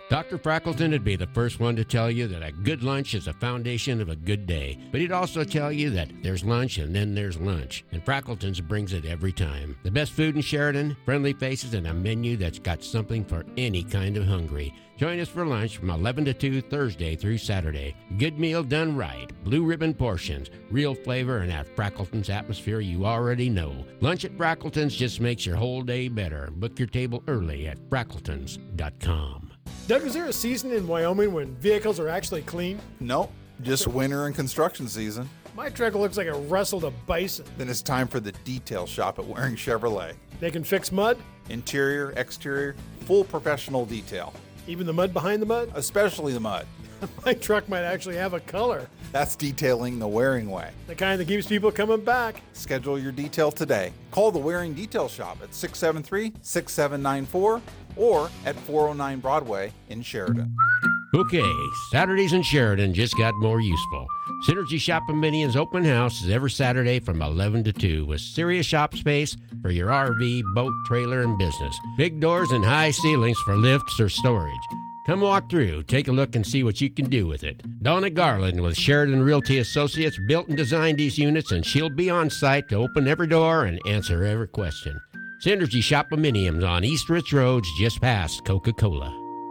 Dr. Frackleton would be the first one to tell you that a good lunch is the foundation of a good day. But he'd also tell you that there's lunch and then there's lunch. And Frackleton's brings it every time. The best food in Sheridan, friendly faces, and a menu that's got something for any kind of hungry. Join us for lunch from 11 to 2 Thursday through Saturday. Good meal done right. Blue ribbon portions. Real flavor and that Frackleton's atmosphere you already know. Lunch at Frackleton's just makes your whole day better. Book your table early at frackletons.com. Doug, is there a season in Wyoming when vehicles are actually clean? Nope, just winter and construction season. My truck looks like it wrestled a bison. Then it's time for the detail shop at Waring Chevrolet. They can fix mud? Interior, exterior, full professional detail. Even the mud behind the mud? Especially the mud. My truck might actually have a color. That's detailing the Waring way. The kind that keeps people coming back. Schedule your detail today. Call the Waring Detail Shop at 673-6794 or at 409 Broadway in Sheridan. Okay, Saturdays in Sheridan just got more useful. Synergy Shop Minions open house is every Saturday from 11 to 2 with serious shop space for your RV, boat, trailer, and business. Big doors and high ceilings for lifts or storage. Come walk through, take a look, and see what you can do with it. Donna Garland with Sheridan Realty Associates built and designed these units, and she'll be on site to open every door and answer every question. Synergy Shop Miniums on East Ridge Road, just past Coca-Cola.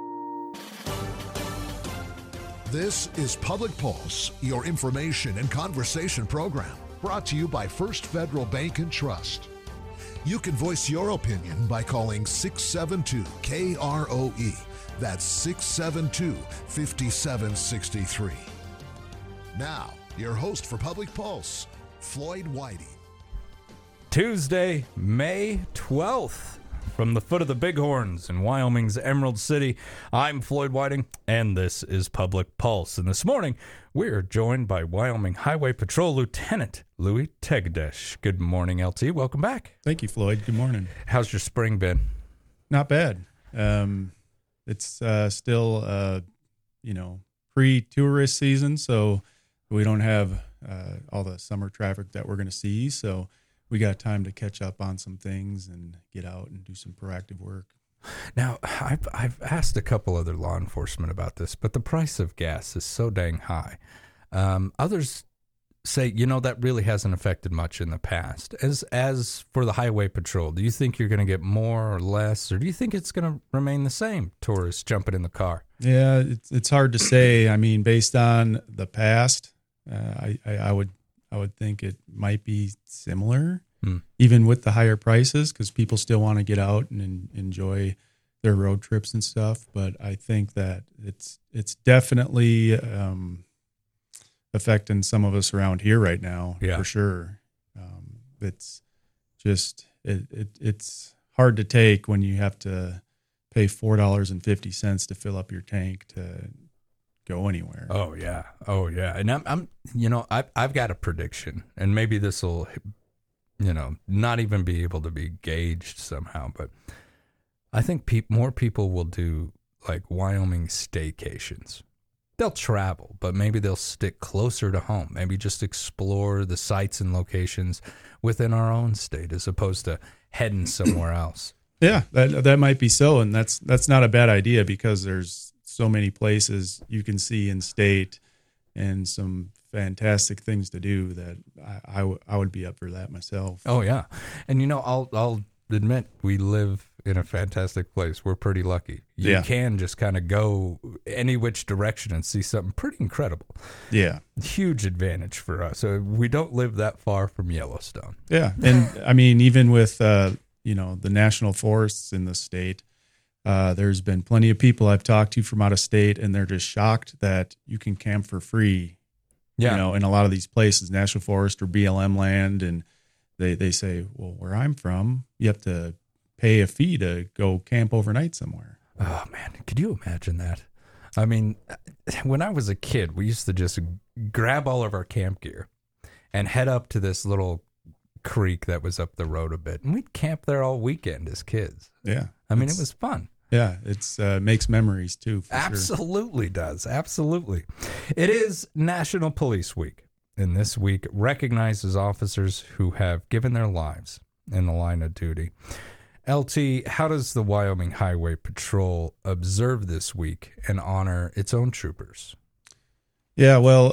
This is Public Pulse, your information and conversation program, brought to you by First Federal Bank and Trust. You can voice your opinion by calling 672-KROE. That's 672-5763. Now, your host for Public Pulse, Floyd Whiting. Tuesday, May 12th, from the foot of the Bighorns in Wyoming's Emerald City, I'm Floyd Whiting, and this is Public Pulse. And this morning, we're joined by Wyoming Highway Patrol Lieutenant Louis Tegadesh. Good morning, LT. Welcome back. Thank you, Floyd. Good morning. How's your spring been? Not bad. It's still, pre-tourist season, so we don't have all the summer traffic that we're going to see. So we got time to catch up on some things and get out and do some proactive work. Now, I've asked a couple other law enforcement about this, but the price of gas is so dang high. Others say, that really hasn't affected much in the past. As for the highway patrol, do you think you're going to get more or less, or do you think it's going to remain the same, tourists jumping in the car? Yeah, it's hard to say. I mean, based on the past, I would think it might be similar, even with the higher prices, because people still want to get out and enjoy their road trips and stuff. But I think that it's definitely affecting some of us around here right now, for sure. It's just it's hard to take when you have to pay $4.50 to fill up your tank to go anywhere. Oh yeah. And I'm I've got a prediction, and maybe this will not even be able to be gauged somehow, but I think more people will do like Wyoming staycations. They'll travel, but maybe they'll stick closer to home. Maybe just explore the sites and locations within our own state as opposed to heading somewhere else. Yeah, that might be so, and that's not a bad idea because there's so many places you can see in state and some fantastic things to do that I would be up for that myself. Oh yeah, and I'll admit we live in a fantastic place. We're pretty lucky. You can just kind of go any which direction and see something pretty incredible. Yeah. Huge advantage for us. So we don't live that far from Yellowstone. Yeah. And I mean, even with, the national forests in the state, there's been plenty of people I've talked to from out of state, and they're just shocked that you can camp for free, in a lot of these places, national forest or BLM land. And they say, well, where I'm from, you have to pay a fee to go camp overnight somewhere. Oh man, could you imagine that? I mean, when I was a kid, we used to just grab all of our camp gear and head up to this little creek that was up the road a bit, and we'd camp there all weekend as kids. Yeah. I mean, it was fun. Yeah, it's makes memories too. Absolutely does. Absolutely. It is National Police Week, and this week recognizes officers who have given their lives in the line of duty. LT, how does the Wyoming Highway Patrol observe this week and honor its own troopers? Yeah, well,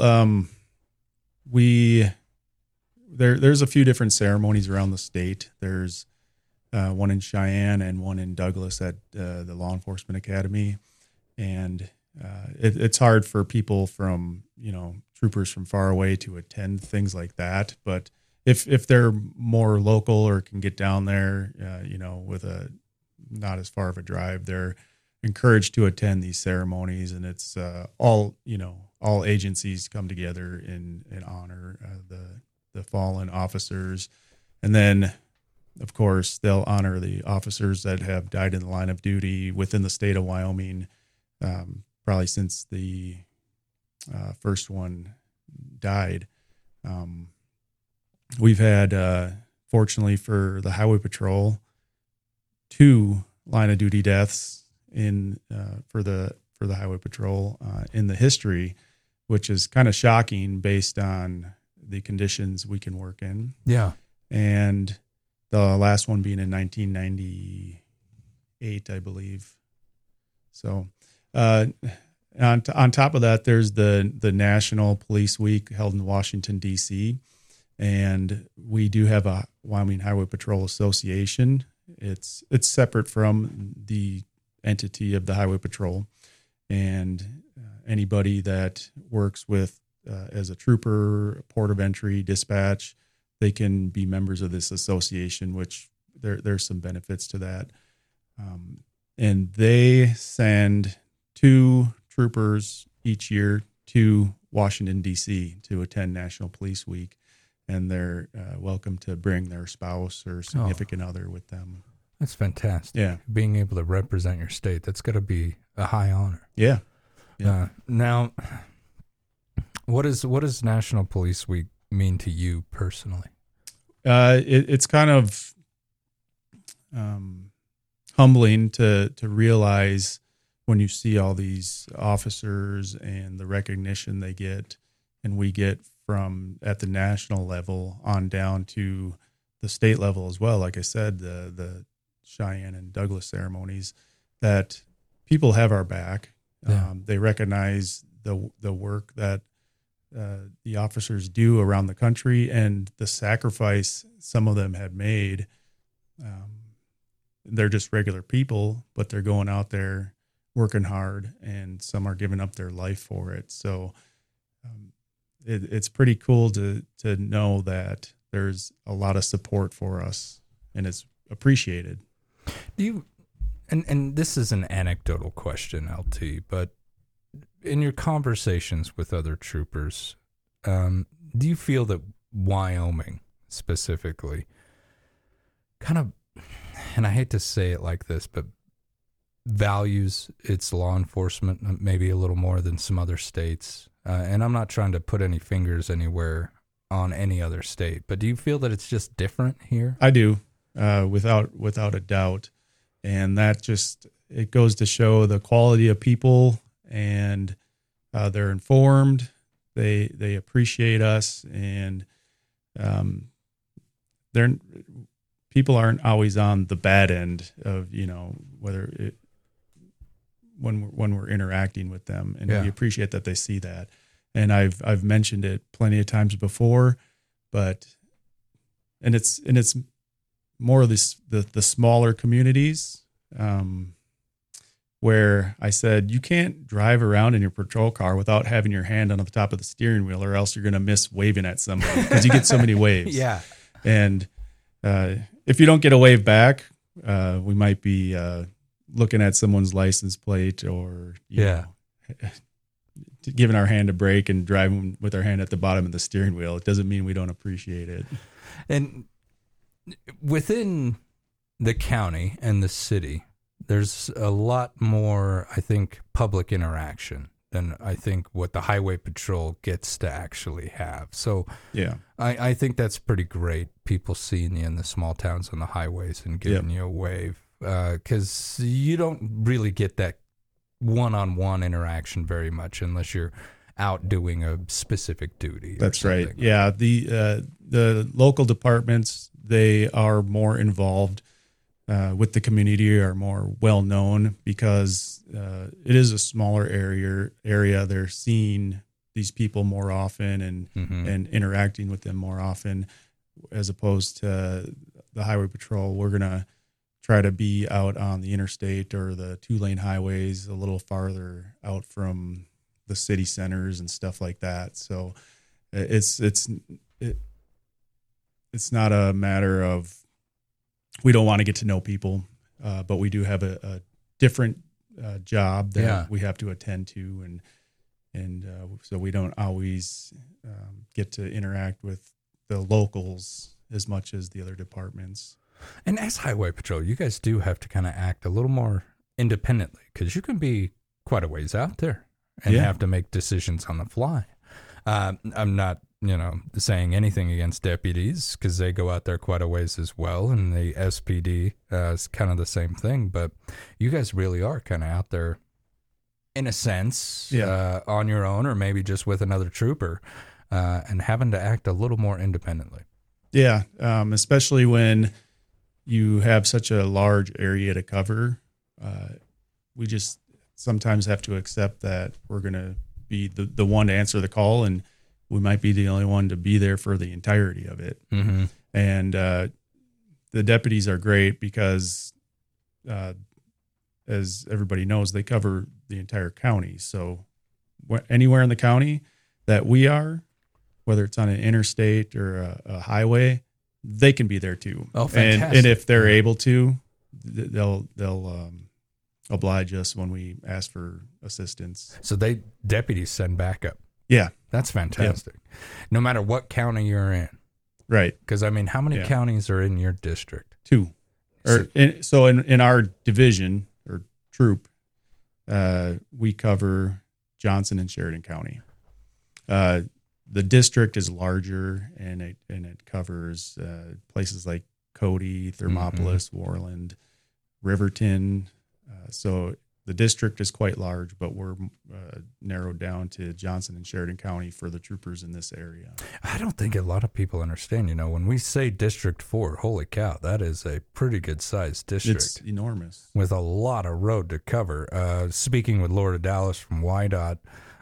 there's a few different ceremonies around the state. There's one in Cheyenne and one in Douglas at the Law Enforcement Academy, and it's hard for people from troopers from far away to attend things like that. But if they're more local or can get down there, with a not as far of a drive, they're encouraged to attend these ceremonies, and it's all agencies come together in honor the fallen officers, and then of course they'll honor the officers that have died in the line of duty within the state of Wyoming, probably since the first one died. We've had, fortunately for the Highway Patrol, 2 line of duty deaths for the Highway Patrol in the history, which is kind of shocking based on the conditions we can work in. Yeah. And the last one being in 1998, I believe. So on top of that, there's the National Police Week held in Washington, D.C., and we do have a Wyoming Highway Patrol Association. It's separate from the entity of the Highway Patrol, and anybody that works with as a trooper, port of entry, dispatch, they can be members of this association, which there's some benefits to that. And they send 2 troopers each year to Washington, D.C. to attend National Police Week, and they're welcome to bring their spouse or significant other with them. That's fantastic. Yeah. Being able to represent your state, that's got to be a high honor. Yeah. Now, what does National Police Week mean to you personally? It's kind of humbling to realize when you see all these officers and the recognition they get and we get from at the national level on down to the state level as well. Like I said, the Cheyenne and Douglas ceremonies, that people have our back. Yeah. They recognize the work that the officers do around the country and the sacrifice some of them have made. They're just regular people, but they're going out there working hard, and some are giving up their life for it. So it's pretty cool to know that there's a lot of support for us, and it's appreciated. Do you, and this is an anecdotal question, LT, but in your conversations with other troopers, do you feel that Wyoming specifically kind of, and I hate to say it like this, but values its law enforcement maybe a little more than some other states? And I'm not trying to put any fingers anywhere on any other state, but do you feel that it's just different here? I do, without a doubt. And that just, it goes to show the quality of people, and they're informed, they appreciate us, and people aren't always on the bad end of, when we're interacting with them, and we appreciate that they see that. And I've mentioned it plenty of times before, and it's more of the smaller communities, where I said, you can't drive around in your patrol car without having your hand on the top of the steering wheel, or else you're going to miss waving at somebody because you get so many waves. Yeah. And if you don't get a wave back, we might be looking at someone's license plate, or giving our hand a break and driving with our hand at the bottom of the steering wheel. It doesn't mean we don't appreciate it. And within the county and the city, there's a lot more, I think, public interaction than I think what the Highway Patrol gets to actually have. So yeah, I think that's pretty great. People seeing you in the small towns on the highways and giving you a wave, because you don't really get that one-on-one interaction very much unless you're out doing a specific duty. That's right. Yeah, the local departments, they are more involved with the community are more well known because it is a smaller area. They're seeing these people more often and interacting with them more often, as opposed to the highway patrol. We're gonna try to be out on the interstate or the 2-lane highways a little farther out from the city centers and stuff like that. So it's not a matter of we don't want to get to know people, but we do have a different job that we have to attend to, and so we don't always get to interact with the locals as much as the other departments. And as Highway Patrol, you guys do have to kind of act a little more independently because you can be quite a ways out there and have to make decisions on the fly. I'm not, saying anything against deputies because they go out there quite a ways as well. And the SPD is kind of the same thing. But you guys really are kind of out there in a sense on your own or maybe just with another trooper and having to act a little more independently. Yeah, especially when you have such a large area to cover. We just sometimes have to accept that we're going to be the one to answer the call, and we might be the only one to be there for the entirety of it. Mm-hmm. And the deputies are great because, as everybody knows, they cover the entire county. So anywhere in the county that we are, whether it's on an interstate or a highway, they can be there too. Oh, fantastic. And if they're able to, they'll oblige us when we ask for assistance. So deputies send backup. Yeah. That's fantastic. Yeah. No matter what county you're in. Right. Because, how many counties are in your district? 2. So in our division or troop, we cover Johnson and Sheridan County. The district is larger, and it covers places like Cody, Thermopolis, Worland, Riverton. So the district is quite large, but we're narrowed down to Johnson and Sheridan County for the troopers in this area. I don't think a lot of people understand. When we say District 4, holy cow, that is a pretty good-sized district. It's enormous. With a lot of road to cover. Speaking with Laura Dallas from YDOT,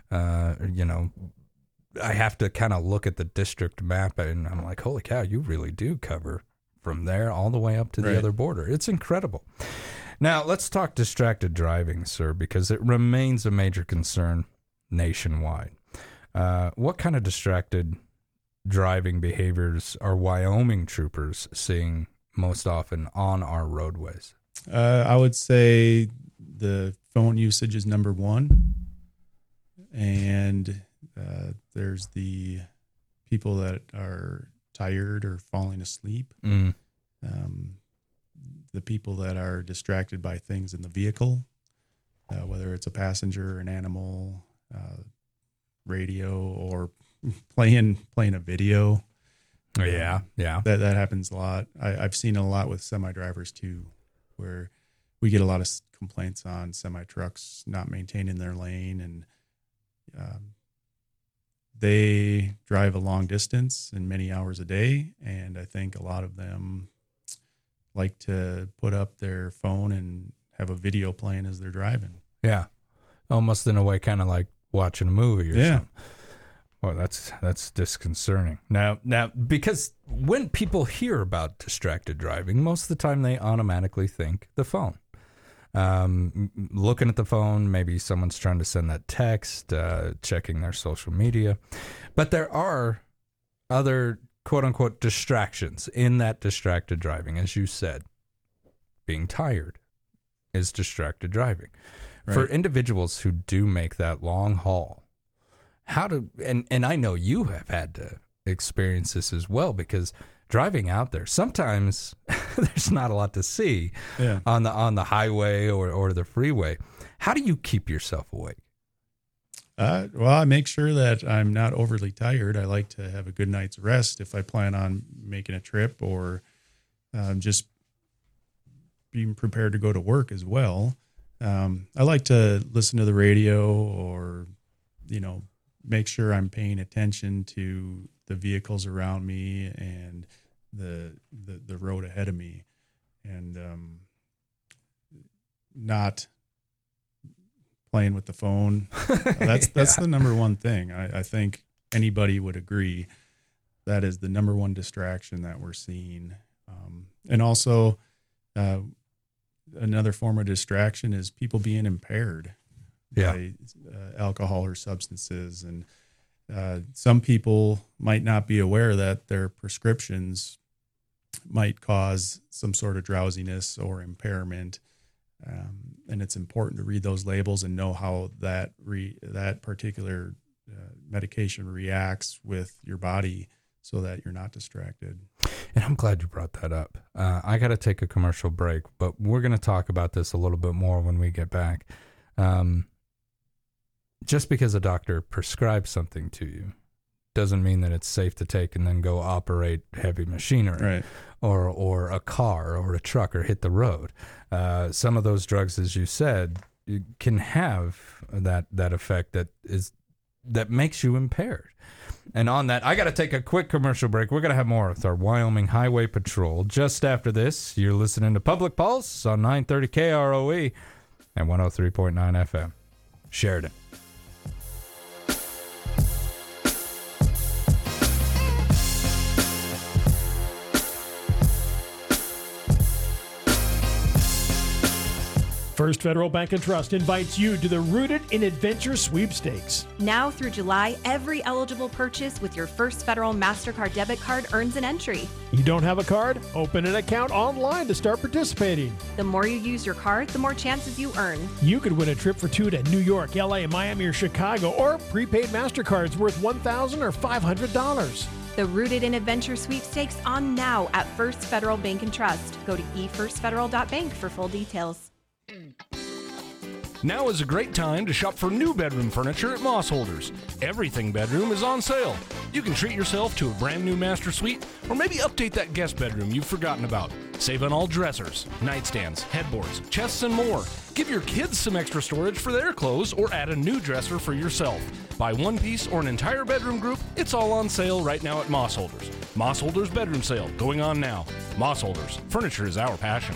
I have to kind of look at the district map, and I'm like, holy cow, you really do cover from there all the way up to the other border. It's incredible. Now, let's talk distracted driving, sir, because it remains a major concern nationwide. What kind of distracted driving behaviors are Wyoming troopers seeing most often on our roadways? I would say the phone usage is number one, and there's the people that are tired or falling asleep. The people that are distracted by things in the vehicle, whether it's a passenger, an animal, radio, or playing a video. Yeah. That happens a lot. I've seen a lot with semi-drivers too, where we get a lot of complaints on semi-trucks not maintaining their lane, and they drive a long distance and many hours a day, and I think a lot of them like to put up their phone and have a video playing as they're driving. Yeah. Almost in a way kind of like watching a movie or something. Well, that's disconcerting. Now, because when people hear about distracted driving, most of the time they automatically think the phone. Looking at the phone, maybe someone's trying to send that text, checking their social media. But there are other quote-unquote distractions in that distracted driving. As you said, being tired is distracted driving. Right. For individuals who do make that long haul, and I know you have had to experience this as well, because driving out there, sometimes there's not a lot to see on the highway or the freeway. How do you keep yourself awake? Well, I make sure that I'm not overly tired. I like to have a good night's rest if I plan on making a trip, or just being prepared to go to work as well. I like to listen to the radio, or, make sure I'm paying attention to the vehicles around me and the road ahead of me. not playing with the phone. That's the number one thing. I think anybody would agree that is the number one distraction that we're seeing. And also another form of distraction is people being impaired by alcohol or substances. And some people might not be aware that their prescriptions might cause some sort of drowsiness or impairment. And it's important to read those labels and know how that particular medication reacts with your body so that you're not distracted. And I'm glad you brought that up. I got to take a commercial break, but we're going to talk about this a little bit more when we get back. Just because a doctor prescribes something to you doesn't mean that it's safe to take and then go operate heavy machinery, right, or a car or a truck or hit the road. Some of those drugs, as you said, can have that effect that makes you impaired. And on that, I got to take a quick commercial break. We're going to have more with our Wyoming Highway Patrol. Just after this, you're listening to Public Pulse on 930 KROE and 103.9 FM. Sheridan. First Federal Bank and Trust invites you to the Rooted in Adventure Sweepstakes. Now through July, every eligible purchase with your First Federal MasterCard debit card earns an entry. You don't have a card? Open an account online to start participating. The more you use your card, the more chances you earn. You could win a trip for two to New York, LA, Miami, or Chicago, or prepaid MasterCards worth $1,000 or $500. The Rooted in Adventure Sweepstakes on now at First Federal Bank and Trust. Go to efirstfederal.bank for full details. Now is a great time to shop for new bedroom furniture at Moss Holders. Everything bedroom is on sale. You can treat yourself to a brand new master suite or maybe update that guest bedroom you've forgotten about. Save on all dressers, nightstands, headboards, chests, and more. Give your kids some extra storage for their clothes or add a new dresser for yourself. Buy one piece or an entire bedroom group. It's all on sale right now at Moss Holders. Moss Holders bedroom sale going on now. Moss Holders. Furniture is our passion.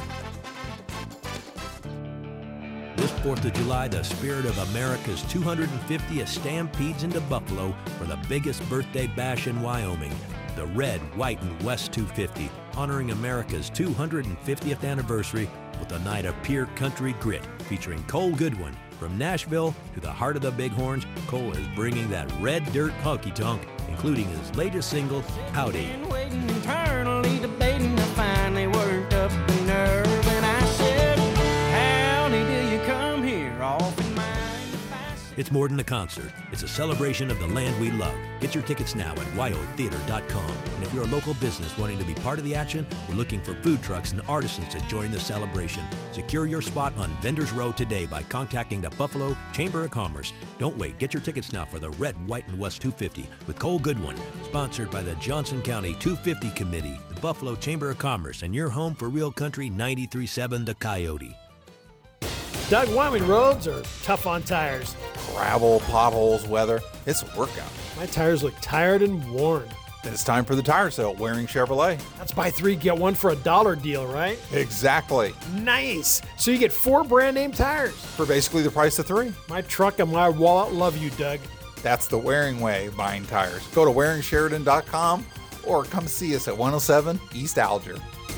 This 4th of July, the spirit of America's 250th stampedes into Buffalo for the biggest birthday bash in Wyoming. The Red, White, and West 250, honoring America's 250th anniversary with a night of pure country grit featuring Cole Goodwin. From Nashville to the heart of the Bighorns, Cole is bringing that red dirt honky-tonk, including his latest single, Howdy. Waiting internally, debating, I finally worked up the nerve, and I said, howdy, do you come here off in mind? It's more than a concert. It's a celebration of the land we love. Get your tickets now at wyotheater.com. And if you're a local business wanting to be part of the action, we're looking for food trucks and artisans to join the celebration. Secure your spot on Vendors Row today by contacting the Buffalo Chamber of Commerce. Don't wait. Get your tickets now for the Red, White, and West 250 with Cole Goodwin. Sponsored by the Johnson County 250 Committee, the Buffalo Chamber of Commerce, and your home for Real Country 93.7 The Coyote. Doug, Wyoming roads are tough on tires. Gravel, potholes, weather. It's a workout. My tires look tired and worn. Then it's time for the tire sale at Waring Chevrolet. That's buy three, get one for $1 deal, right? Exactly. Nice. So you get 4 brand name tires. For basically the price of 3. My truck and my wallet love you, Doug. That's the Waring way of buying tires. Go to WaringSheridan.com or come see us at 107 East Alger.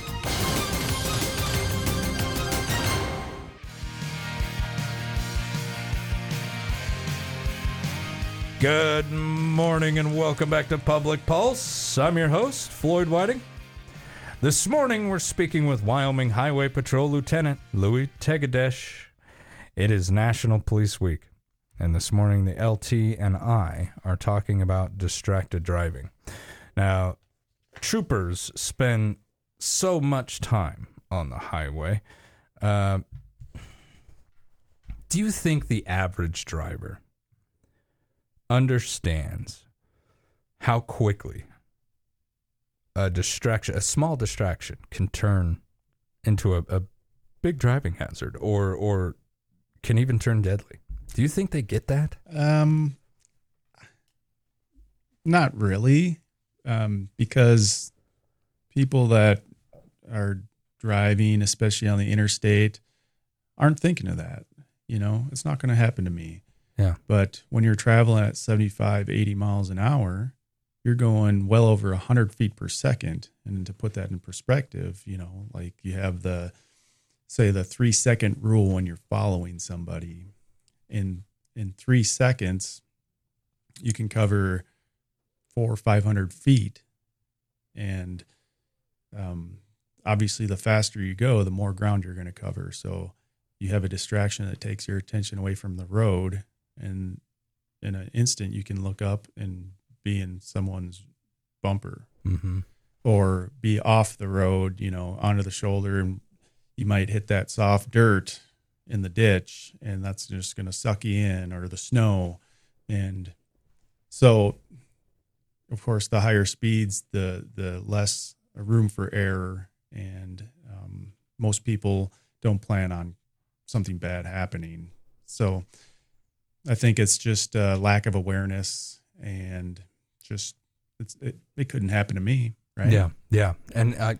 Good morning and welcome back to Public Pulse. I'm your host, Floyd Whiting. This morning we're speaking with Wyoming Highway Patrol Lieutenant Louis Tegadesh. It is National Police Week, and this morning the LT and I are talking about distracted driving. Now, troopers spend so much time on the highway. Do you think the average driver understands how quickly a small distraction can turn into a big driving hazard or can even turn deadly? Do you think they get that? Not really, because people that are driving, especially on the interstate, aren't thinking of that. It's not going to happen to me. Yeah. But when you're traveling at 75, 80 miles an hour, you're going well over 100 feet per second. And to put that in perspective, like you have the 3-second rule when you're following somebody. In 3 seconds, you can cover 400 or 500 feet. And obviously, the faster you go, the more ground you're going to cover. So you have a distraction that takes your attention away from the road. And in an instant, you can look up and be in someone's bumper, or be off the road, onto the shoulder, and you might hit that soft dirt in the ditch, and that's just going to suck you in, or the snow. And so, of course, the higher speeds, the less room for error, and most people don't plan on something bad happening. So I think it's just a lack of awareness, and just it couldn't happen to me, right? Yeah. And I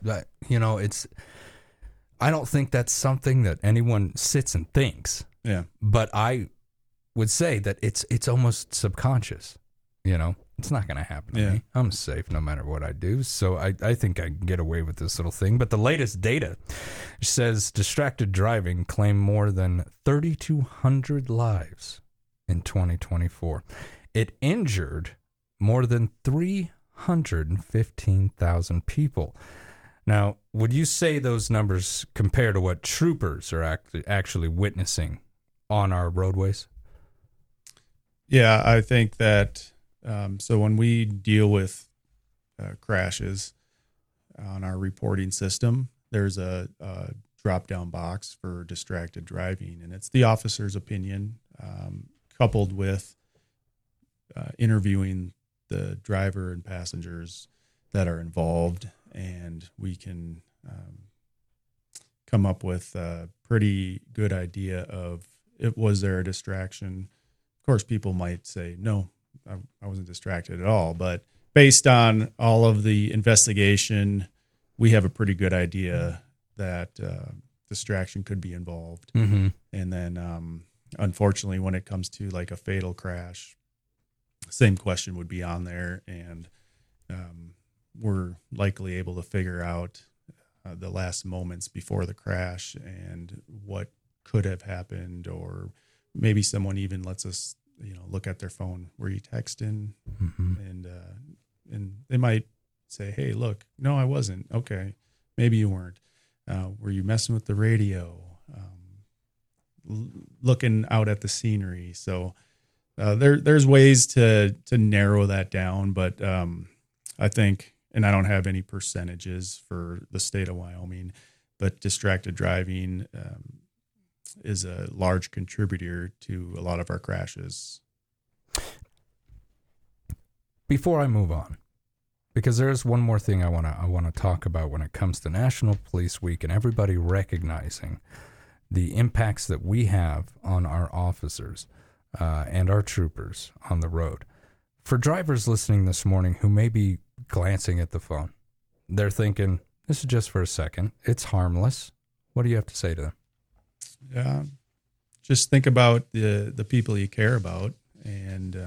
don't think that's something that anyone sits and thinks. Yeah. But I would say that it's almost subconscious. It's not going to happen to me. I'm safe no matter what I do. So I think I can get away with this little thing. But the latest data says distracted driving claimed more than 3,200 lives in 2024. It injured more than 315,000 people. Now, would you say those numbers compare to what troopers are actually witnessing on our roadways? Yeah, I think that so when we deal with crashes on our reporting system, there's a drop-down box for distracted driving, and it's the officer's opinion coupled with interviewing the driver and passengers that are involved, and we can come up with a pretty good idea of was there a distraction. Of course, people might say, no, I wasn't distracted at all. But based on all of the investigation, we have a pretty good idea that distraction could be involved. Mm-hmm. And then, unfortunately, when it comes to like a fatal crash, same question would be on there. And we're likely able to figure out the last moments before the crash and what could have happened, or maybe someone even lets us, look at their phone. Were you texting? Mm-hmm. And they might say, hey, look, no, I wasn't. Okay. Maybe you weren't. Were you messing with the radio? Looking out at the scenery. So there's ways to narrow that down, but I think, and I don't have any percentages for the state of Wyoming, but distracted driving is a large contributor to a lot of our crashes. Before I move on, because there's one more thing I want to talk about when it comes to National Police Week and everybody recognizing the impacts that we have on our officers and our troopers on the road. For drivers listening this morning who may be glancing at the phone, they're thinking, this is just for a second. It's harmless. What do you have to say to them? Yeah, just think about the people you care about, and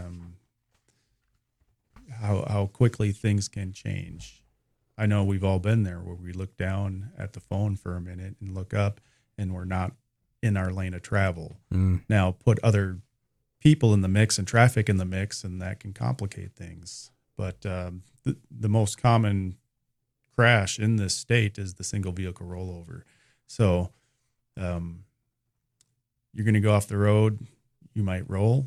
how quickly things can change. I know we've all been there where we look down at the phone for a minute and look up, and we're not in our lane of travel. Now put other people in the mix and traffic in the mix, and that can complicate things. But the most common crash in this state is the single vehicle rollover. So you're going to go off the road, you might roll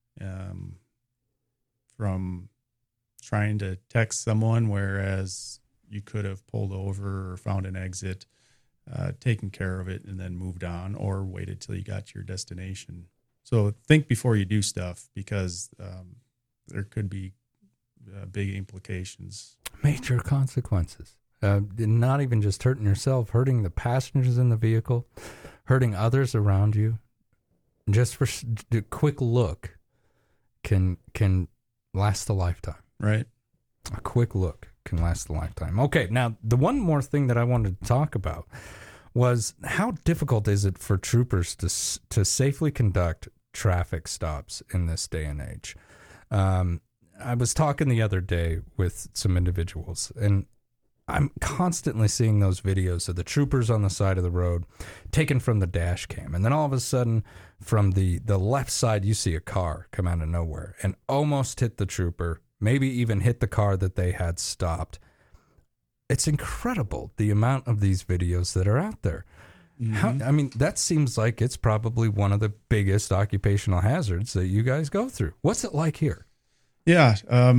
from trying to text someone, whereas you could have pulled over or found an exit, taken care of it, and then moved on, or waited till you got to your destination. So think before you do stuff, because there could be big implications. Major consequences. Not even just hurting yourself, hurting the passengers in the vehicle, hurting others around you. Just for a quick look can last a lifetime. Right. A quick look can last a lifetime. Okay, now the one more thing that I wanted to talk about was how difficult is it for troopers to safely conduct traffic stops in this day and age? I was talking the other day with some individuals, and I'm constantly seeing those videos of the troopers on the side of the road taken from the dash cam. And then all of a sudden, from the left side, you see a car come out of nowhere and almost hit the trooper, maybe even hit the car that they had stopped. It's incredible, the amount of these videos that are out there. Mm-hmm. That seems like it's probably one of the biggest occupational hazards that you guys go through. What's it like here? Yeah,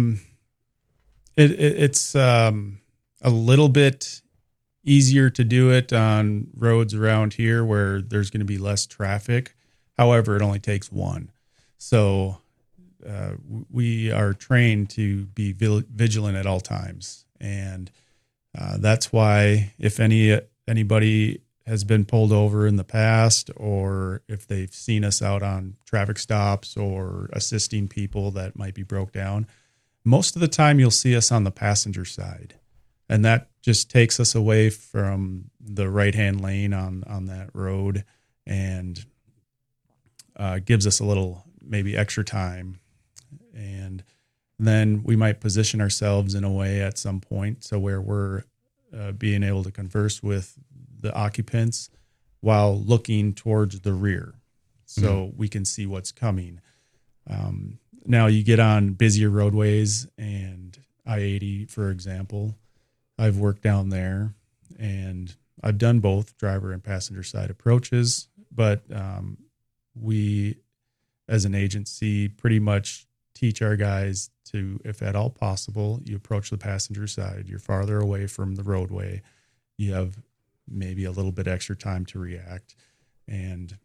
it's a little bit easier to do it on roads around here where there's going to be less traffic. However, it only takes one. So we are trained to be vigilant at all times. And that's why if anybody has been pulled over in the past, or if they've seen us out on traffic stops or assisting people that might be broke down, most of the time you'll see us on the passenger side. And that just takes us away from the right-hand lane on that road and gives us a little maybe extra time. And then we might position ourselves in a way at some point so where we're being able to converse with the occupants while looking towards the rear so we can see what's coming. Now you get on busier roadways and I-80, for example. I've worked down there and I've done both driver and passenger side approaches, but we as an agency pretty much teach our guys to, if at all possible, you approach the passenger side. You're farther away from the roadway. You have maybe a little bit extra time to react. And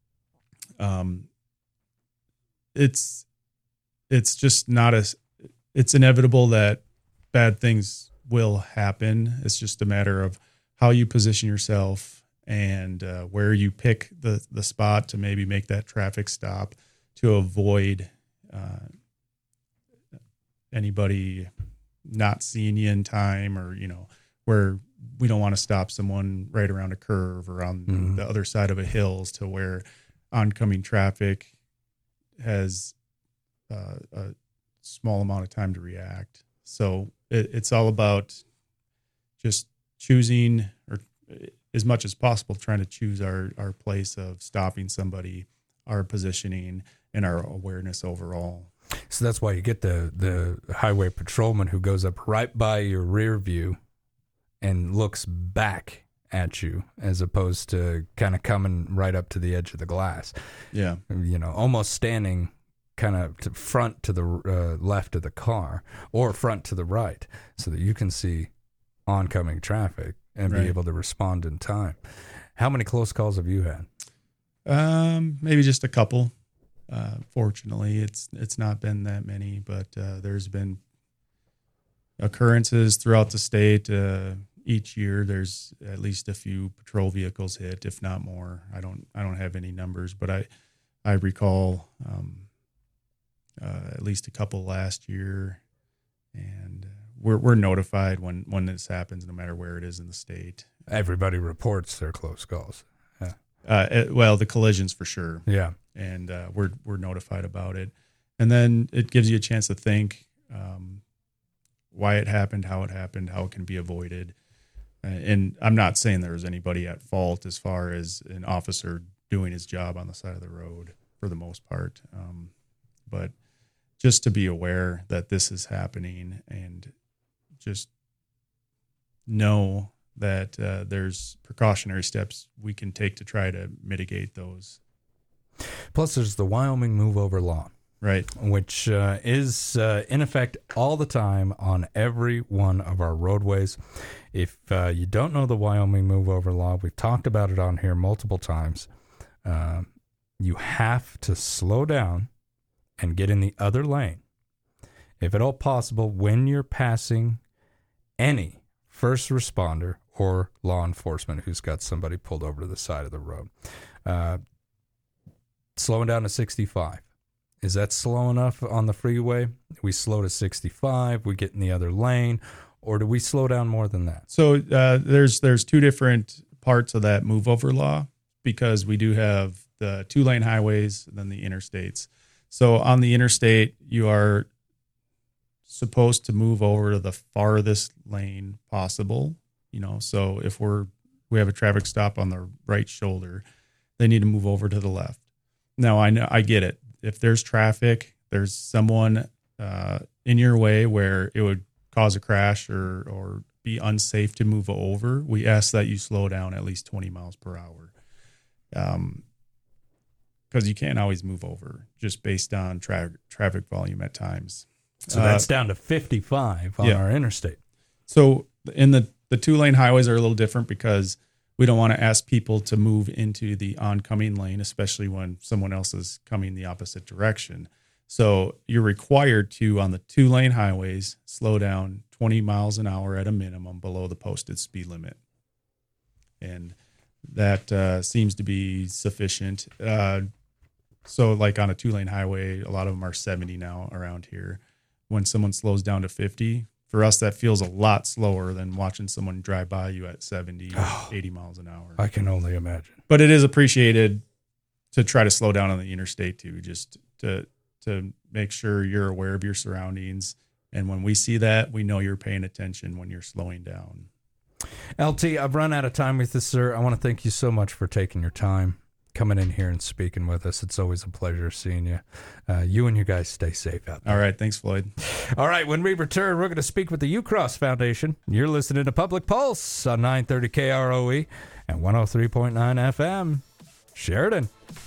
it's just not it's inevitable that bad things will happen. It's just a matter of how you position yourself and where you pick the spot to maybe make that traffic stop to avoid anybody not seeing you in time, or, where we don't want to stop someone right around a curve or on the other side of a hills to where oncoming traffic has a small amount of time to react. So it's all about just choosing, or as much as possible, trying to choose our place of stopping somebody, our positioning, and our awareness overall. So that's why you get the highway patrolman who goes up right by your rear view and looks back at you, as opposed to kind of coming right up to the edge of the glass. Yeah. Almost standing kind of front to the left of the car or front to the right so that you can see oncoming traffic and be able to respond in time. How many close calls have you had? Maybe just a couple. Fortunately, it's not been that many, but there's been occurrences throughout the state. Each year, there's at least a few patrol vehicles hit, if not more. I don't have any numbers, but I recall at least a couple last year, and we're notified when this happens, no matter where it is in the state. Everybody reports their close calls. Well, the collisions for sure. Yeah. And we're notified about it. And then it gives you a chance to think why it happened, how it can be avoided. And I'm not saying there was anybody at fault as far as an officer doing his job on the side of the road for the most part. But just to be aware that this is happening and just know that there's precautionary steps we can take to try to mitigate those. Plus, there's the Wyoming Move Over Law. Right. Which is in effect all the time on every one of our roadways. If you don't know the Wyoming Move Over Law, we've talked about it on here multiple times. You have to slow down and get in the other lane, if at all possible, when you're passing any first responder or law enforcement who's got somebody pulled over to the side of the road. Slowing down to 65. Is that slow enough on the freeway? We slow to 65, we get in the other lane, or do we slow down more than that? So there's two different parts of that move over law, because we do have the 2-lane highways and then the interstates. So on the interstate, you are supposed to move over to the farthest lane possible. So if we have a traffic stop on the right shoulder, they need to move over to the left. Now I get it. If there's traffic, there's someone in your way where it would cause a crash or be unsafe to move over, we ask that you slow down at least 20 miles per hour. Because you can't always move over just based on traffic volume at times. So that's down to 55 on our interstate. So in the 2-lane highways are a little different, because we don't want to ask people to move into the oncoming lane, especially when someone else is coming the opposite direction. So you're required to, on the 2-lane highways, slow down 20 miles an hour at a minimum below the posted speed limit. And that seems to be sufficient. So like on a 2-lane highway, a lot of them are 70 now around here. When someone slows down to 50, for us, that feels a lot slower than watching someone drive by you at 70 or 80 miles an hour. I can only imagine. But it is appreciated to try to slow down on the interstate too, just to make sure you're aware of your surroundings. And when we see that, we know you're paying attention when you're slowing down. LT, I've run out of time with this, sir. I want to thank you so much for taking your time, coming in here and speaking with us. It's always a pleasure seeing you. You and you guys stay safe out there. All right. Thanks, Floyd. All right. When we return, we're going to speak with the UCross Foundation. You're listening to Public Pulse on 930 KROE and 103.9 FM. Sheridan.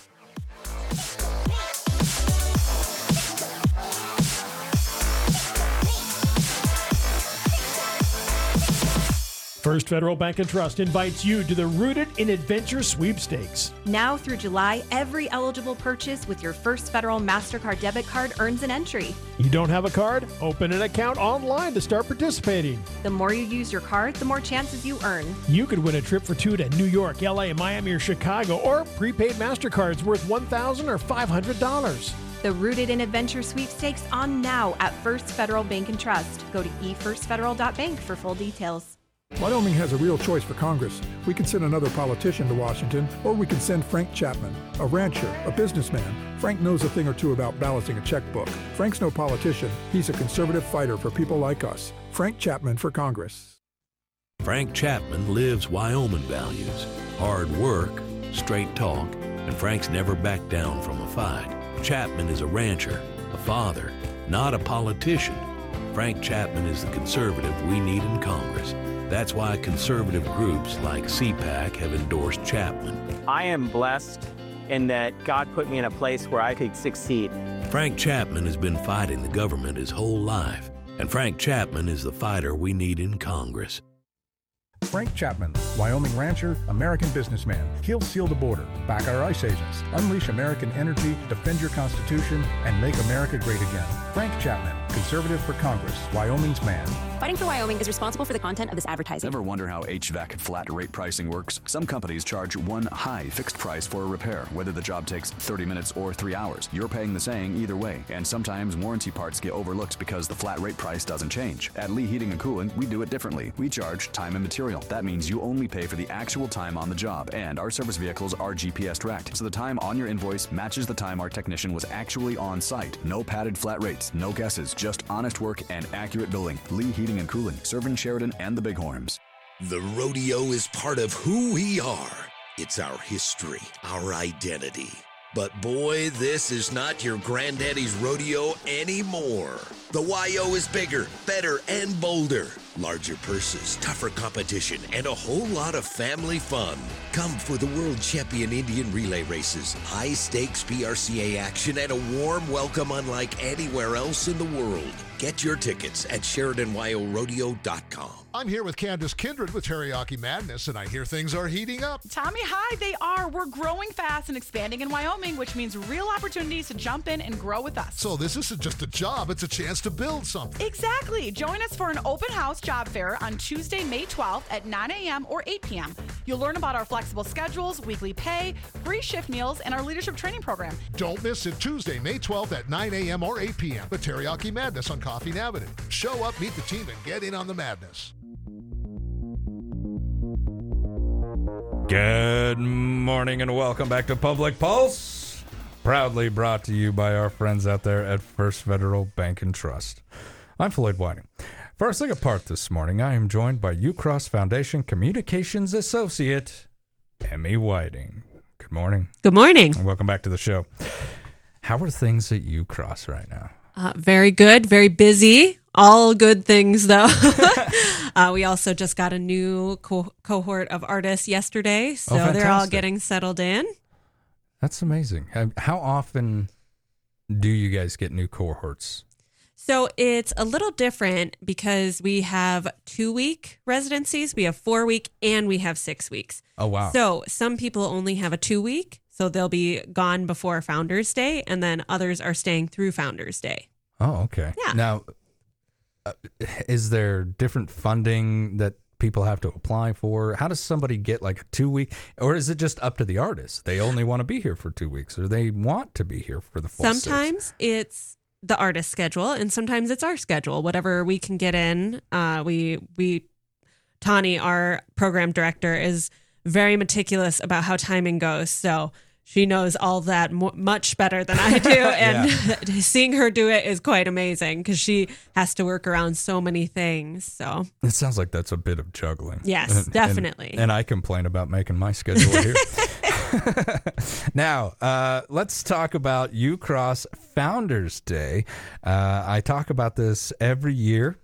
First Federal Bank and Trust invites you to the Rooted in Adventure Sweepstakes. Now through July, every eligible purchase with your First Federal MasterCard debit card earns an entry. You don't have a card? Open an account online to start participating. The more you use your card, the more chances you earn. You could win a trip for two to New York, LA, Miami, or Chicago, or prepaid MasterCards worth $1,000 or $500. The Rooted in Adventure Sweepstakes on now at First Federal Bank and Trust. Go to efirstfederal.bank for full details. Wyoming has a real choice for Congress. We can send another politician to Washington, or we can send Frank Chapman, a rancher, a businessman. Frank knows a thing or two about balancing a checkbook. Frank's no politician. He's a conservative fighter for people like us. Frank Chapman for Congress. Frank Chapman lives Wyoming values. Hard work, straight talk, and Frank's never backed down from a fight. Chapman is a rancher, a father, not a politician. Frank Chapman is the conservative we need in Congress. That's why conservative groups like CPAC have endorsed Chapman. I am blessed in that God put me in a place where I could succeed. Frank Chapman has been fighting the government his whole life, and Frank Chapman is the fighter we need in Congress. Frank Chapman, Wyoming rancher, American businessman. He'll seal the border, back our ICE agents, unleash American energy, defend your Constitution, and make America great again. Frank Chapman, conservative for Congress, Wyoming's man. Fighting for Wyoming is responsible for the content of this advertising. Ever wonder how HVAC flat rate pricing works? Some companies charge one high fixed price for a repair, whether the job takes 30 minutes or 3 hours. You're paying the same either way, and sometimes warranty parts get overlooked because the flat rate price doesn't change. At Lee Heating and Cooling, we do it differently. We charge time and material. That means you only pay for the actual time on the job, and our service vehicles are GPS tracked, so the time on your invoice matches the time our technician was actually on site. No padded flat rates, no guesses, just honest work and accurate billing. Lee Heating and Cooling, serving Sheridan and the Bighorns. The rodeo is part of who we are. It's our history, our identity. But boy, this is not your granddaddy's rodeo anymore. The YO is bigger, better, and bolder. Larger purses, tougher competition, and a whole lot of family fun. Come for the World Champion Indian Relay Races, high-stakes PRCA action, and a warm welcome unlike anywhere else in the world. Get your tickets at SheridanWyoRodeo.com. I'm here with Candace Kindred with Teriyaki Madness, and I hear things are heating up. Tommy, hi, they are. We're growing fast and expanding in Wyoming, which means real opportunities to jump in and grow with us. So this isn't just a job, it's a chance to build something. Exactly. Join us for an open house job fair on Tuesday, May 12th at 9 a.m. or 8 p.m. You'll learn about our flexible schedules, weekly pay, free shift meals, and our leadership training program. Don't miss it Tuesday, May 12th at 9 a.m. or 8 p.m. The Teriyaki Madness on Coffee Avenue. Show up, meet the team, and get in on the madness. Good morning and welcome back to Public Pulse. Proudly brought to you by our friends out there at First Federal Bank and Trust. I'm Floyd Whiting. For our second part this morning, I am joined by UCross Foundation Communications Associate, Emmy Whiting. Good morning. Good morning. And welcome back to the show. How are things at UCross right now? Very good, very busy. All good things, though. We also just got a new cohort of artists yesterday, so they're all getting settled in. That's amazing. How often do you guys get new cohorts? So it's a little different because we have 2-week residencies, we have 4-week, and we have 6 weeks. Oh, wow. So some people only have a 2-week, so they'll be gone before Founders Day, and then others are staying through Founders Day. Oh, okay. Yeah. Now, is there different funding that people have to apply for? How does somebody get like a 2-week, or is it just up to the artist? They only want to be here for 2 weeks, or they want to be here for the full Sometimes it's the artist schedule, and sometimes it's our schedule. Whatever we can get in. Tani, our program director, is very meticulous about how timing goes, so she knows all that much better than I do, and seeing her do it is quite amazing because she has to work around so many things. So It sounds like that's a bit of juggling. Yes, definitely. And I complain about making my schedule here. Now, let's talk about UCross Founders Day. I talk about this every year.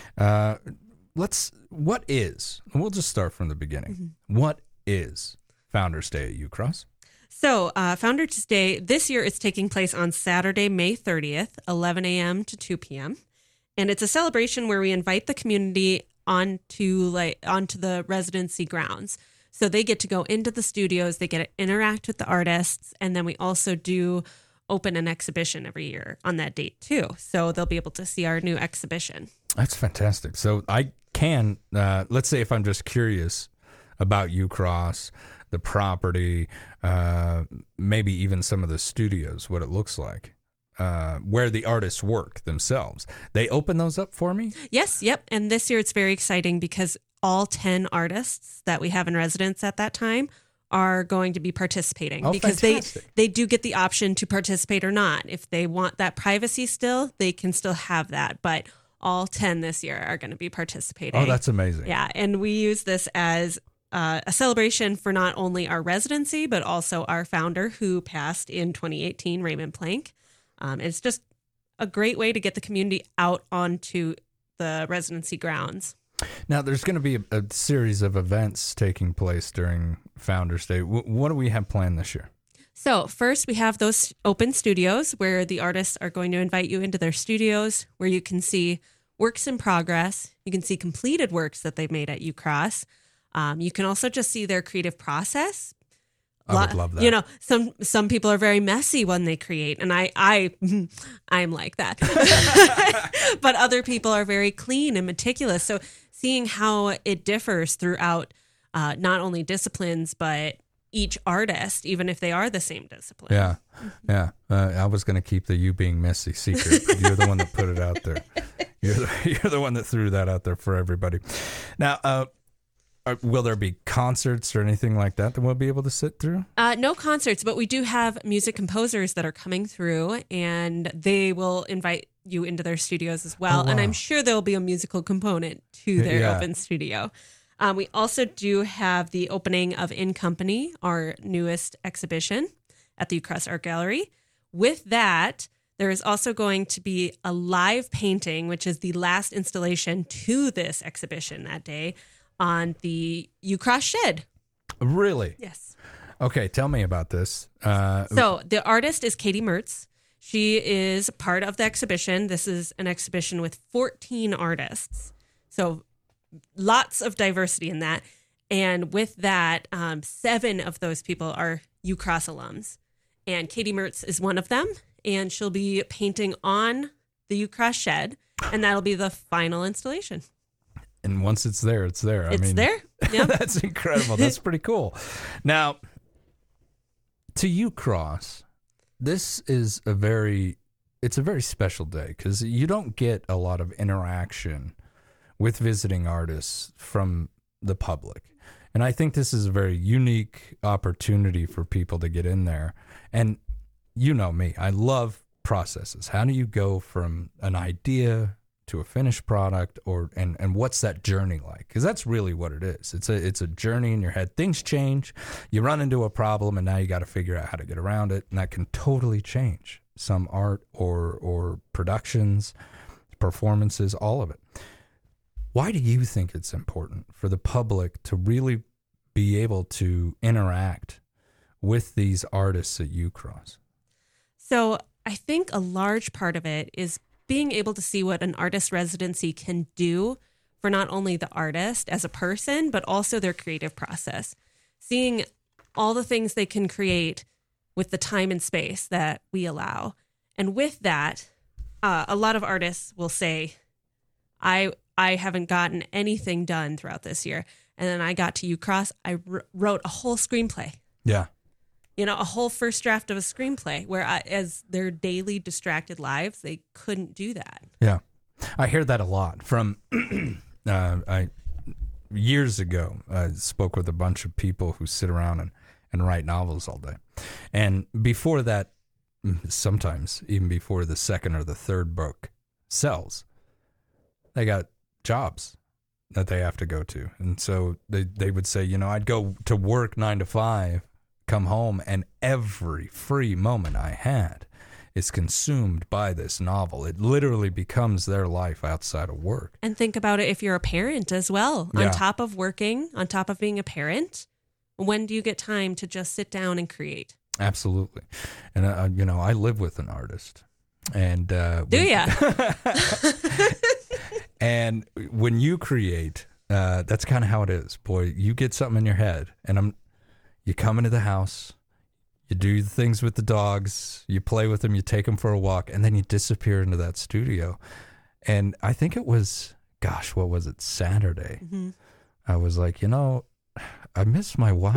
What is, we'll just start from the beginning. Mm-hmm. What is Founders Day at UCross? So Founders Day this year is taking place on Saturday, May 30th, 11 a.m. to 2 p.m. And it's a celebration where we invite the community onto the residency grounds. So they get to go into the studios, they get to interact with the artists, and then we also do open an exhibition every year on that date too. So they'll be able to see our new exhibition. That's fantastic. So I can, let's say if I'm just curious about UCross, the property, maybe even some of the studios, what it looks like, where the artists work themselves. They open those up for me? Yes, yep. And this year it's very exciting because all 10 artists that we have in residence at that time are going to be participating because they do get the option to participate or not. If they want that privacy still, they can still have that. But all 10 this year are going to be participating. Oh, that's amazing. Yeah. And we use this as a celebration for not only our residency, but also our founder who passed in 2018, Raymond Plank. It's just a great way to get the community out onto the residency grounds. Now, there's going to be a series of events taking place during Founders Day. What do we have planned this year? So first, we have those open studios where the artists are going to invite you into their studios where you can see works in progress. You can see completed works that they've made at UCross. You can also just see their creative process. I would love that. You know, some people are very messy when they create, and I'm like that. But other people are very clean and meticulous. So seeing how it differs throughout not only disciplines, but each artist, even if they are the same discipline. Yeah. I was going to keep the you being messy secret. You're the one that put it out there. You're the one that threw that out there for everybody. Now, will there be concerts or anything like that we'll be able to sit through? No concerts, but we do have music composers that are coming through, and they will invite you into their studios as well. Oh, wow. And I'm sure there will be a musical component to their open studio. We also do have the opening of In Company, our newest exhibition at the UCross Art Gallery. With that, there is also going to be a live painting, which is the last installation to this exhibition that day, on the UCross shed. Really? Yes. Okay, tell me about this. So the artist is Katie Mertz. She is part of the exhibition. This is an exhibition with 14 artists. So lots of diversity in that. And with that, 7 of those people are UCross alums. And Katie Mertz is one of them. And she'll be painting on the Ucross shed, and that'll be the final installation. And once it's there, it's there. It's there. Yep. That's incredible. That's pretty cool. Now, to Ucross, this is a very special day because you don't get a lot of interaction with visiting artists from the public. And I think this is a very unique opportunity for people to get in there. And you know me, I love processes. How do you go from an idea to a finished product, and what's that journey like? Because that's really what it is. It's a journey in your head. Things change. You run into a problem, and now you got to figure out how to get around it, and that can totally change some art or productions, performances, all of it. Why do you think it's important for the public to really be able to interact with these artists at Ucross? So I think a large part of it is being able to see what an artist residency can do for not only the artist as a person, but also their creative process. Seeing all the things they can create with the time and space that we allow. And with that, a lot of artists will say, I haven't gotten anything done throughout this year. And then I got to Ucross, I wrote a whole screenplay. Yeah. You know, a whole first draft of a screenplay where as their daily distracted lives, they couldn't do that. Yeah. I hear that a lot from years ago. I spoke with a bunch of people who sit around and write novels all day. And before that, sometimes even before the second or the third book sells, they got jobs that they have to go to. And so they would say, you know, I'd go to work 9 to 5, come home, and every free moment I had is consumed by this novel. It literally becomes their life outside of work. And think about it if you're a parent as well. Yeah. On top of working, on top of being a parent, when do you get time to just sit down and create? Absolutely. And, you know, I live with an artist. And do ya? And when you create, that's kind of how it is. Boy, you get something in your head, and you come into the house, you do the things with the dogs, you play with them, you take them for a walk, and then you disappear into that studio. And I think it was, gosh, what was it, Saturday? Mm-hmm. I was like, you know, I miss my wife.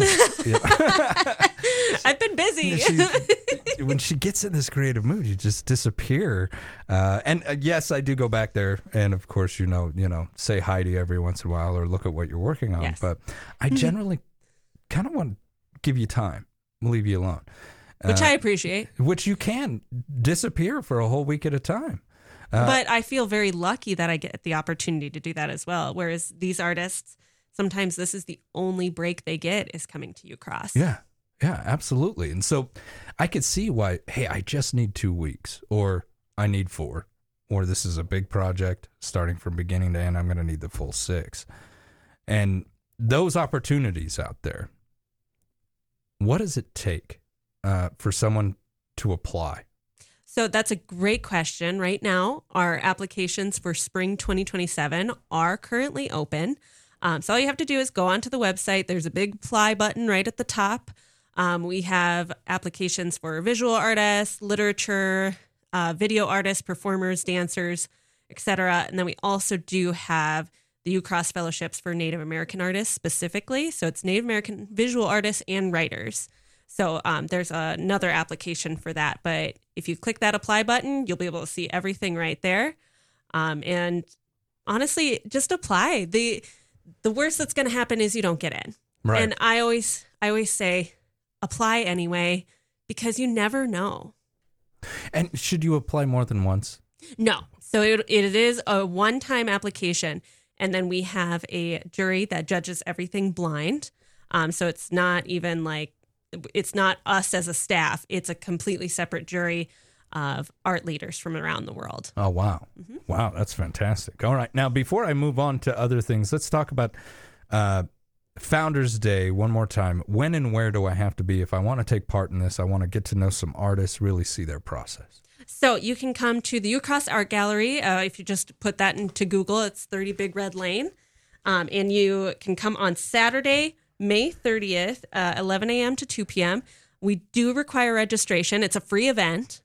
I've been busy. When she gets in this creative mood, you just disappear. And yes, I do go back there, and of course, you know, say hi to you every once in a while or look at what you're working on. Yes. But I generally kind of want to give you time, leave you alone, which I appreciate. Which you can disappear for a whole week at a time. But I feel very lucky that I get the opportunity to do that as well. Whereas these artists, sometimes this is the only break they get is coming to Ucross. Yeah, absolutely. And so I could see why, hey, I just need 2 weeks, or I need 4, or this is a big project starting from beginning to end. I'm going to need the full 6. And those opportunities out there, what does it take for someone to apply? So that's a great question. Right now, our applications for spring 2027 are currently open. So all you have to do is go onto the website. There's a big apply button right at the top. We have applications for visual artists, literature, video artists, performers, dancers, etc. And then we also do have the Ucross Fellowships for Native American artists specifically. So it's Native American visual artists and writers. So there's another application for that. But if you click that apply button, you'll be able to see everything right there. And honestly, just apply. The worst that's going to happen is you don't get in. Right. And I always say apply anyway, because you never know. And should you apply more than once? No. So it is a one-time application. And then we have a jury that judges everything blind. So it's not even like, it's not us as a staff. It's a completely separate jury of art leaders from around the world. Oh, wow. Mm-hmm. Wow, that's fantastic. All right. Now, before I move on to other things, let's talk about Founders Day one more time. When and where do I have to be if I want to take part in this? I want to get to know some artists, really see their process. So you can come to the Ucross Art Gallery. If you just put that into Google, it's 30 Big Red Lane. And you can come on Saturday, May 30th, 11 a.m. to 2 p.m. We do require registration. It's a free event.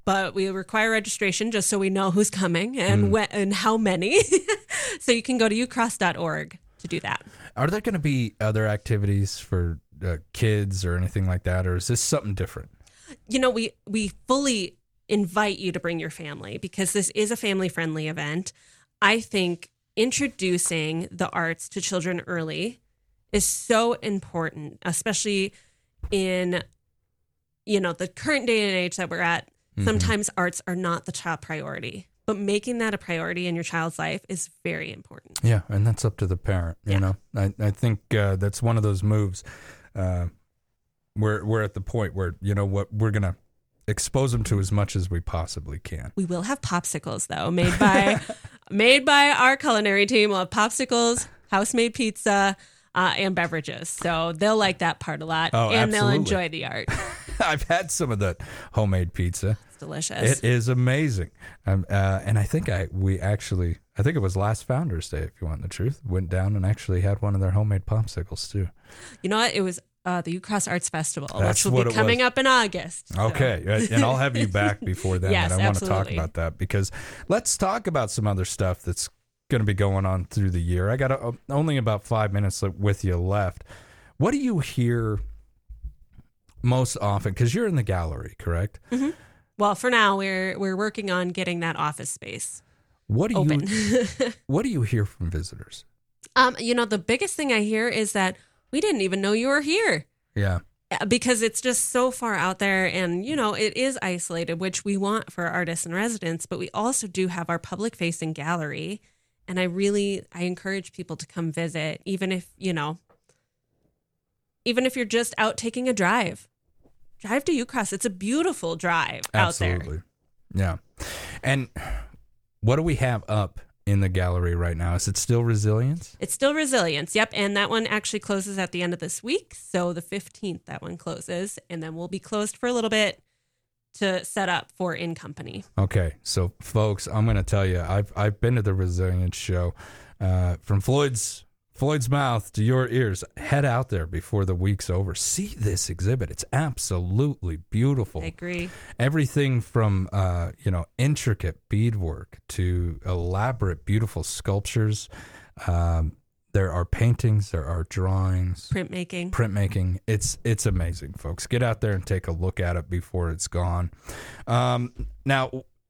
but we require registration just so we know who's coming and when and how many. So you can go to ucross.org to do that. Are there going to be other activities for kids or anything like that, or is this something different? You know, we fully invite you to bring your family because this is a family-friendly event. I think introducing the arts to children early is so important, especially in, you know, the current day and age that we're at. Sometimes arts are not the top priority, but making that a priority in your child's life is very important. Yeah, and that's up to the parent. You know, I think that's one of those moves. We're at the point where, you know what, we're going to expose them to as much as we possibly can. We will have popsicles, though, made by our culinary team. We'll have popsicles, house-made pizza, and beverages. So they'll like that part a lot, and they'll enjoy the art. I've had some of that homemade pizza. It's delicious. It is amazing. And I think I think it was last Founders Day, if you want the truth, went down and actually had one of their homemade popsicles too. You know what? It was the UCross Arts Festival, That's which will be coming was. Up in August. So. Okay, and I'll have you back before then. Yes, and I want to absolutely. talk about that because let's talk about some other stuff that's going to be going on through the year. I got only about 5 minutes with you left. What do you hear most often? Because you're in the gallery, correct? Mm-hmm. Well, for now, we're working on getting that office space open. What do you hear from visitors? You know, the biggest thing I hear is that we didn't even know you were here. Yeah. Because it's just so far out there and, you know, it is isolated, which we want for artists and residents, but we also do have our public-facing gallery. And I encourage people to come visit, even if you're just out taking a drive. Drive to UCross. It's a beautiful drive out there. Absolutely. Yeah. And what do we have up in the gallery right now? Is it still Resilience? It's still Resilience, yep. And that one actually closes at the end of this week. So the 15th, that one closes. And then we'll be closed for a little bit to set up for In Company. Okay. So, folks, I'm going to tell you, I've been to the Resilience show. From Floyd's mouth to your ears, head out there before the week's over. See this exhibit. It's absolutely beautiful. I agree. Everything from, intricate beadwork to elaborate, beautiful sculptures. There are paintings. There are drawings. Printmaking. It's amazing, folks. Get out there and take a look at it before it's gone. Now,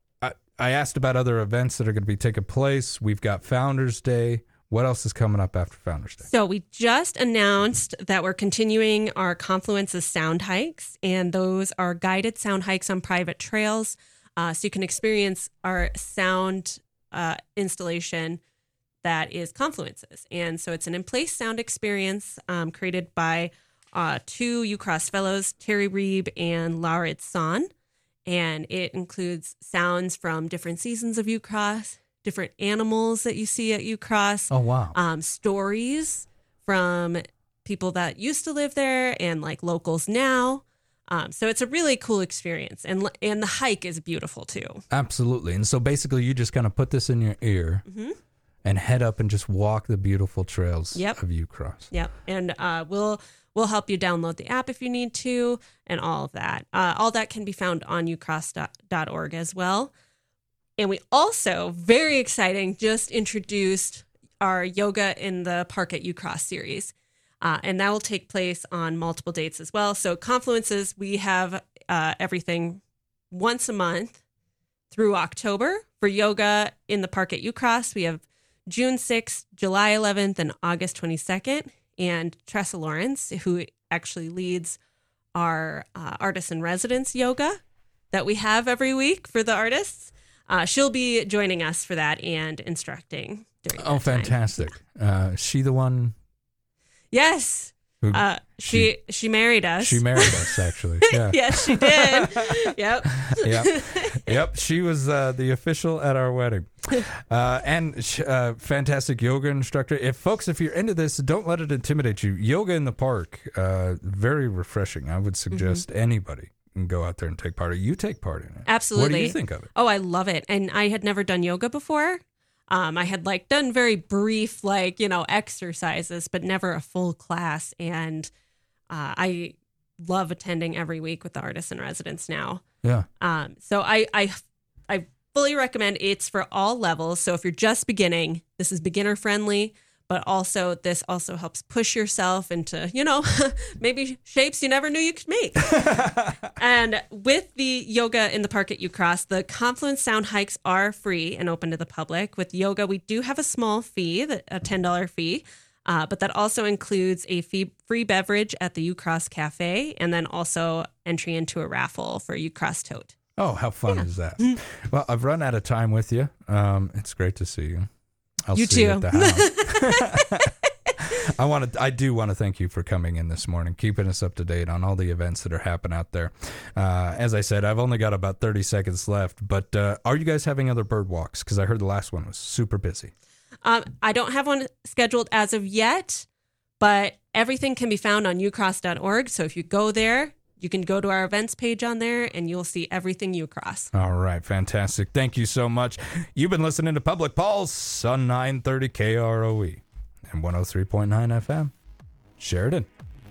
I asked about other events that are going to be taking place. We've got Founders Day. What else is coming up after Founders Day? So we just announced that we're continuing our Confluence's sound hikes, and those are guided sound hikes on private trails. So you can experience our sound installation that is Confluence's. And so it's an in-place sound experience created by two UCross fellows, Terry Reeb and Laurit Son. And it includes sounds from different seasons of UCross, different animals that you see at UCross. Oh, wow. Stories from people that used to live there and like locals now. So it's a really cool experience. And the hike is beautiful too. Absolutely. And so basically you just kind of put this in your ear and head up and just walk the beautiful trails of UCross. Yep. And we'll help you download the app if you need to and all of that. All that can be found on ucross.org as well. And we also, very exciting, just introduced our Yoga in the Park at UCross series. And that will take place on multiple dates as well. So Confluences, we have everything once a month through October. For Yoga in the Park at UCross, we have June 6th, July 11th, and August 22nd. And Tressa Lawrence, who actually leads our Artists in Residence yoga that we have every week for the artists. She'll be joining us for that and instructing during that fantastic. She the one? Yes. She married us. She married us, actually. Yeah. Yes, she did. Yep. Yep. She was the official at our wedding. And fantastic yoga instructor. If you're into this, don't let it intimidate you. Yoga in the park, very refreshing. I would suggest anybody can go out there and take part. You take part in it. Absolutely. What do you think of it? Oh, I love it. And I had never done yoga before. I had done very brief, exercises, but never a full class. And I love attending every week with the Artists in Residence now. Yeah. So I fully recommend. It's for all levels. So if you're just beginning, this is beginner friendly, but also this also helps push yourself into, maybe shapes you never knew you could make. And with the yoga in the park at UCross, the Confluence Sound hikes are free and open to the public. With yoga, we do have a small fee, a $10 fee. But that also includes a free beverage at the UCross Cafe, and then also entry into a raffle for UCross Tote. Oh, how fun is that? Well, I've run out of time with you. It's great to see you. I'll see you at the house. I do want to thank you for coming in this morning, keeping us up to date on all the events that are happening out there. As I said, I've only got about 30 seconds left, but are you guys having other bird walks? Because I heard the last one was super busy. I don't have one scheduled as of yet, but everything can be found on ucross.org. So if you go there, you can go to our events page on there and you'll see everything UCross. All right. Fantastic. Thank you so much. You've been listening to Public Pulse on 930 KROE and 103.9 FM. Sheridan.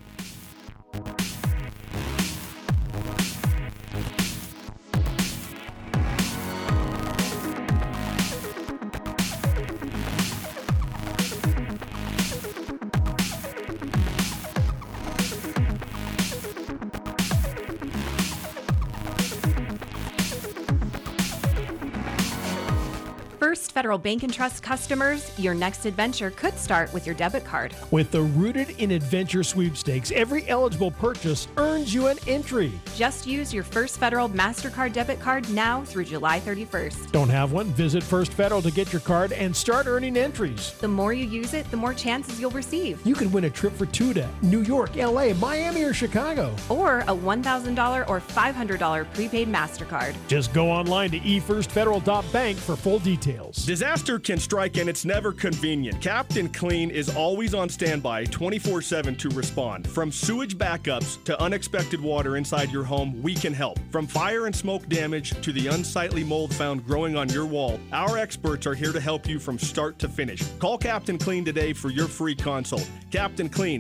First Federal Bank and Trust customers, your next adventure could start with your debit card. With the Rooted in Adventure sweepstakes, every eligible purchase earns you an entry. Just use your First Federal MasterCard debit card now through July 31st. Don't have one? Visit First Federal to get your card and start earning entries. The more you use it, the more chances you'll receive. You can win a trip for two to New York, LA, Miami, or Chicago. Or a $1,000 or $500 prepaid MasterCard. Just go online to efirstfederal.bank for full details. Disaster can strike and it's never convenient. Captain Clean is always on standby 24/7 to respond. From sewage backups to unexpected water inside your home, we can help. From fire and smoke damage to the unsightly mold found growing on your wall, our experts are here to help you from start to finish. Call Captain Clean today for your free consult. Captain Clean,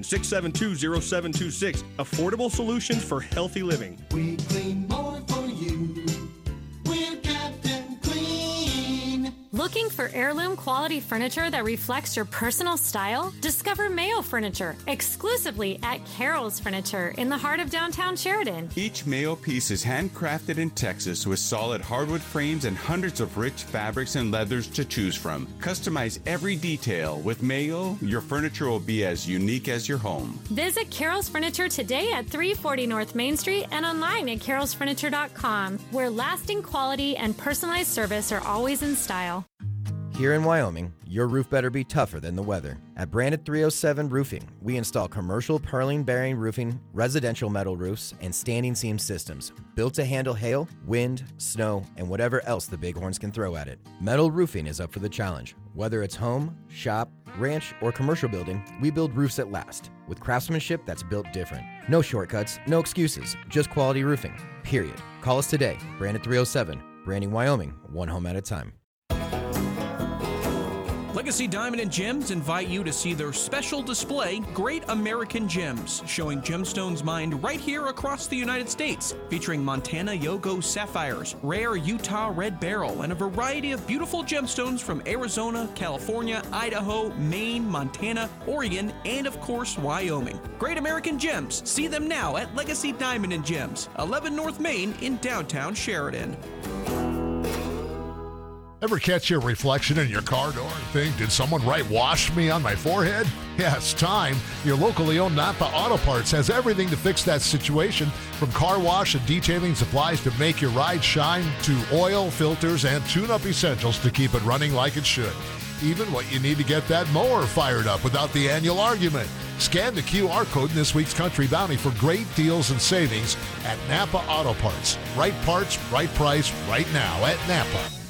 672-0726. Affordable solutions for healthy living. We clean more for you. We're Captain Clean. Looking for heirloom quality furniture that reflects your personal style? Discover Mayo Furniture exclusively at Carol's Furniture in the heart of downtown Sheridan. Each Mayo piece is handcrafted in Texas with solid hardwood frames and hundreds of rich fabrics and leathers to choose from. Customize every detail. With Mayo, your furniture will be as unique as your home. Visit Carol's Furniture today at 340 North Main Street and online at carolsfurniture.com, where lasting quality and personalized service are always in style. Here in Wyoming, your roof better be tougher than the weather. At Branded 307 Roofing, we install commercial purlin bearing roofing, residential metal roofs, and standing seam systems built to handle hail, wind, snow, and whatever else the bighorns can throw at it. Metal roofing is up for the challenge. Whether it's home, shop, ranch, or commercial building, we build roofs that last, with craftsmanship that's built different. No shortcuts, no excuses, just quality roofing, period. Call us today, Branded 307, Branding Wyoming, one home at a time. Legacy Diamond & Gems invite you to see their special display, Great American Gems, showing gemstones mined right here across the United States, featuring Montana Yogo sapphires, rare Utah red beryl, and a variety of beautiful gemstones from Arizona, California, Idaho, Maine, Montana, Oregon, and of course, Wyoming. Great American Gems. See them now at Legacy Diamond & Gems, 11 North Main in downtown Sheridan. Ever catch your reflection in your car door and think, did someone whitewash me on my forehead? Yeah, it's time. Your locally owned Napa Auto Parts has everything to fix that situation, from car wash and detailing supplies to make your ride shine, to oil, filters, and tune-up essentials to keep it running like it should. Even what you need to get that mower fired up without the annual argument. Scan the QR code in this week's Country Bounty for great deals and savings at Napa Auto Parts. Right parts, right price, right now at Napa.